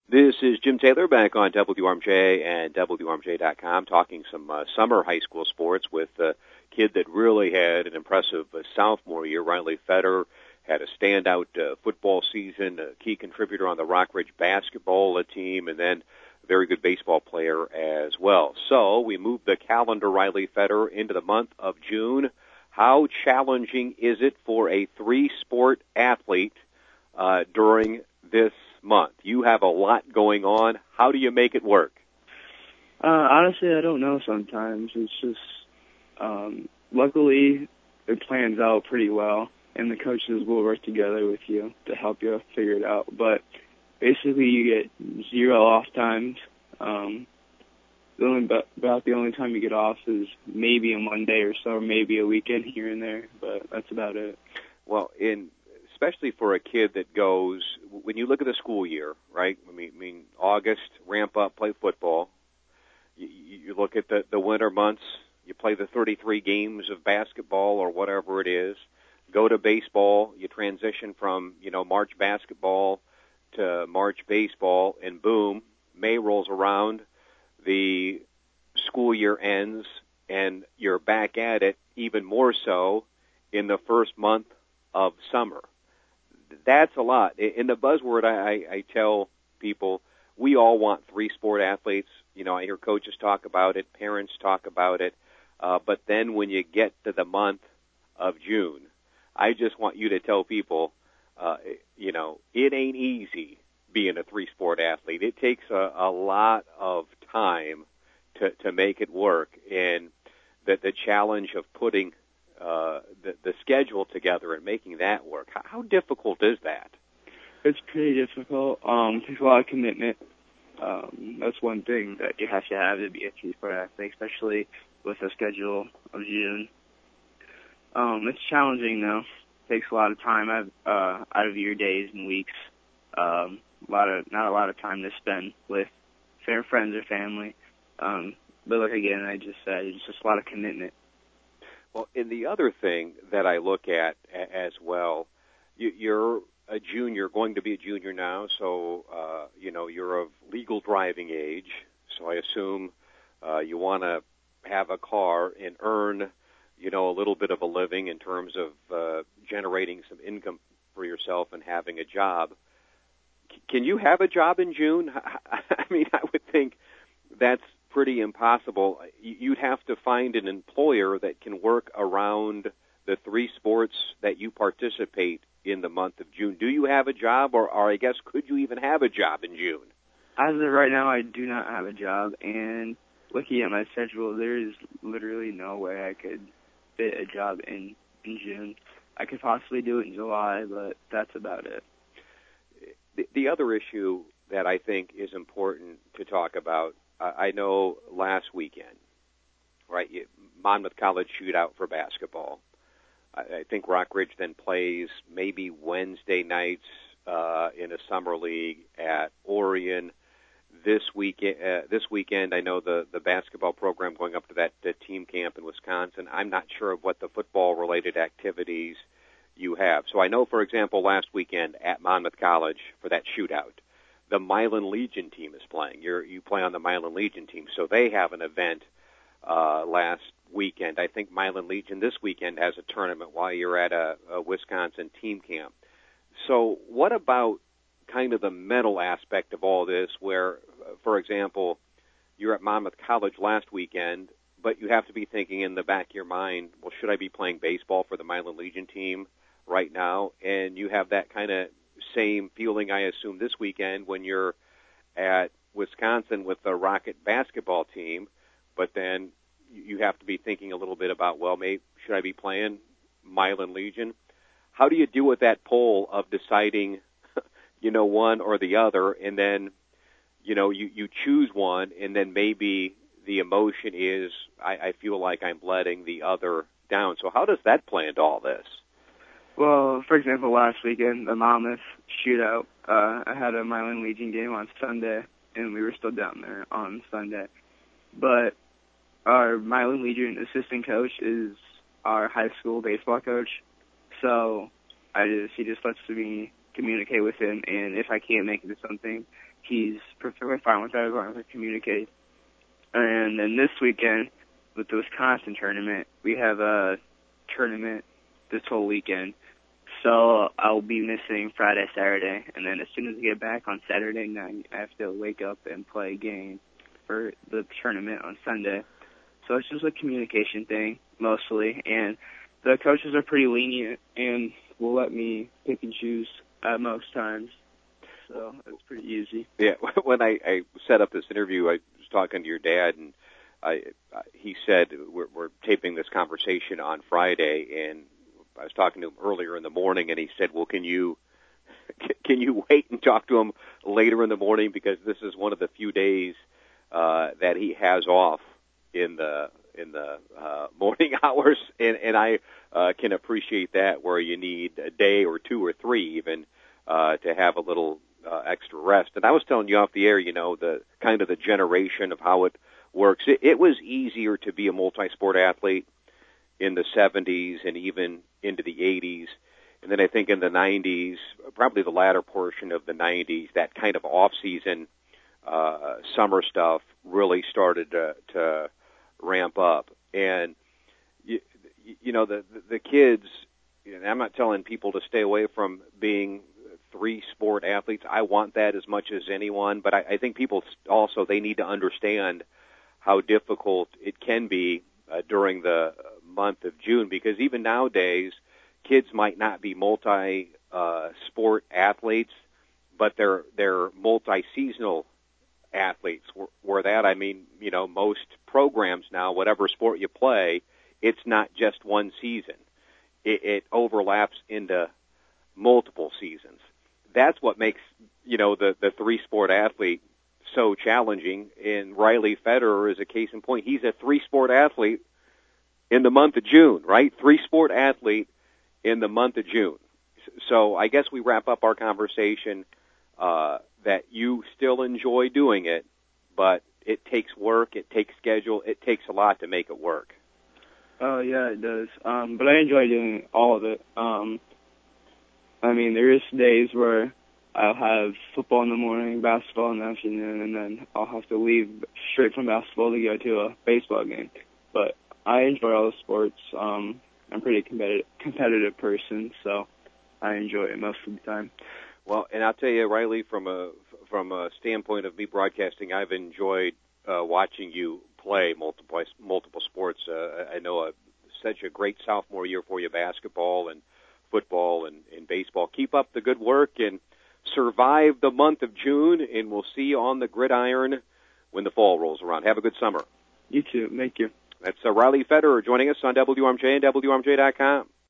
This is Jim Taylor back on WRMJ and WRMJ.com talking some summer high school sports with a kid that really had an impressive sophomore year. Riley Fetter had a standout football season, a key contributor on the Rockridge basketball team, and then a very good baseball player as well. So we moved the calendar, Riley Fetter, into the month of June. How challenging is it for a three-sport athlete during this month? You have a lot going on. How do you make it work? Honestly, I don't know sometimes. It's just, luckily, it plans out pretty well, and the coaches will work together with you to help you figure it out. But basically, you get 0 off times. About the only time you get off is maybe a Monday or so, or maybe a weekend here and there, but that's about it. Well, especially for a kid that goes, when you look at the school year, right? I mean, August, ramp up, play football. You look at the winter months, you play the 33 games of basketball or whatever it is. Go to baseball, you transition from, March basketball to March baseball, and boom, May rolls around, the school year ends, and you're back at it even more so in the first month of summer. That's a lot. In the buzzword, I tell people, we all want three-sport athletes. I hear coaches talk about it, parents talk about it, but then when you get to the month of June, I just want you to tell people, it ain't easy being a three-sport athlete. It takes a lot of time to make it work, and the challenge of putting the schedule together and making that work. How difficult is that? It's pretty difficult. It takes a lot of commitment. That's one thing that you have to be a three-sport athlete, especially with a schedule of June. It's challenging, though. It takes a lot of time out of your days and weeks. Not a lot of time to spend with friends or family. But like again, I just said, it's just a lot of commitment. Well, and the other thing that I look at as well, you're a junior, going to be a junior now, so, you're of legal driving age, so I assume you want to have a car and earn, a little bit of a living in terms of generating some income for yourself and having a job. Can you have a job in June? I mean, I would think that's pretty impossible. You'd have to find an employer that can work around the three sports that you participate in the month of June. Do you have a job, or I guess, could you even have a job in June? As of right now, I do not have a job, and looking at my schedule, there is literally no way I could fit a job in June. I could possibly do it in July, but that's about it. The other issue that I think is important to talk about, I know last weekend, right, Monmouth College shootout for basketball. I think Rockridge then plays maybe Wednesday nights in a summer league at Orion. This weekend, I know the basketball program going up to that team camp in Wisconsin. I'm not sure of what the football-related activities you have. So I know, for example, last weekend at Monmouth College for that shootout, the Milan Legion team is playing. You play on the Milan Legion team, so they have an event last weekend. I think Milan Legion this weekend has a tournament while you're at a Wisconsin team camp. So what about kind of the mental aspect of all this where, for example, you're at Monmouth College last weekend, but you have to be thinking in the back of your mind, well, should I be playing baseball for the Milan Legion team right now? And you have that kind of same feeling, I assume, this weekend when you're at Wisconsin with the Rocket basketball team, but then you have to be thinking a little bit about, well, maybe should I be playing Milan Legion? How do you deal with that pull of deciding, one or the other, and then, you choose one, and then maybe the emotion is, I feel like I'm letting the other down. So how does that play into all this? Well, for example, last weekend, the Monmouth shootout, I had a Milan Legion game on Sunday, and we were still down there on Sunday. But our Milan Legion assistant coach is our high school baseball coach, so he just lets me communicate with him, and if I can't make it to something, he's perfectly fine with that as long as I communicate. And then this weekend, with the Wisconsin tournament, we have a tournament this whole weekend. So I'll be missing Friday, Saturday, and then as soon as I get back on Saturday night, I have to wake up and play a game for the tournament on Sunday. So it's just a communication thing, mostly, and the coaches are pretty lenient and will let me pick and choose at most times. So it's pretty easy. Yeah, when I set up this interview, I was talking to your dad, and he said we're taping this conversation on Friday, and I was talking to him earlier in the morning, and he said, well, can you wait and talk to him later in the morning, because this is one of the few days that he has off in the morning hours, and I can appreciate that, where you need a day or two or three even to have a little extra rest. And I was telling you off the air, the kind of the generation of how it works. It was easier to be a multi-sport athlete in the 70s and even into the 80s. And then I think in the 90s, probably the latter portion of the 90s, that kind of off-season summer stuff really started to ramp up. And, the kids, and I'm not telling people to stay away from being three-sport athletes. I want that as much as anyone, but I think people also, they need to understand how difficult it can be during the month of June, because even nowadays, kids might not be multi-sport athletes, but they're multi-seasonal athletes. Where that, I mean, most programs now, whatever sport you play, it's not just one season. It overlaps into multiple seasons. That's what makes, the three-sport athlete so challenging. And Riley Federer is a case in point. He's a three-sport athlete in the month of June, right? Three-sport athlete in the month of June. So I guess we wrap up our conversation that you still enjoy doing it, but it takes work, it takes schedule, it takes a lot to make it work. Oh, yeah, it does. But I enjoy doing all of it. There is days where I'll have football in the morning, basketball in the afternoon, and then I'll have to leave straight from basketball to go to a baseball game. But I enjoy all the sports. I'm a pretty competitive person, so I enjoy it most of the time. Well, and I'll tell you, Riley, from a standpoint of me broadcasting, I've enjoyed watching you play multiple sports. I know such a great sophomore year for you, basketball and football and baseball. Keep up the good work and survive the month of June, and we'll see you on the gridiron when the fall rolls around. Have a good summer. You too. Thank you. That's Riley Federer joining us on WRMJ and WRMJ.com.